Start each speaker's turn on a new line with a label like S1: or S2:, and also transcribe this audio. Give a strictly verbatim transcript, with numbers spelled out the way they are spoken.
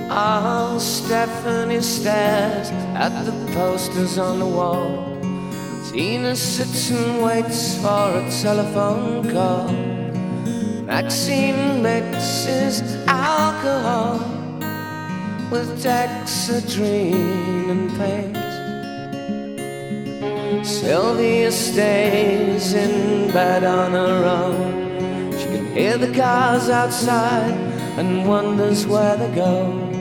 S1: Oh, Stephanie stares at the posters on the wall. Tina sits and waits for a telephone call. Maxine mixes alcohol with Dexedrine and paint. Sylvia stays in bed on her own. She can hear the cars outside and wonders where they go.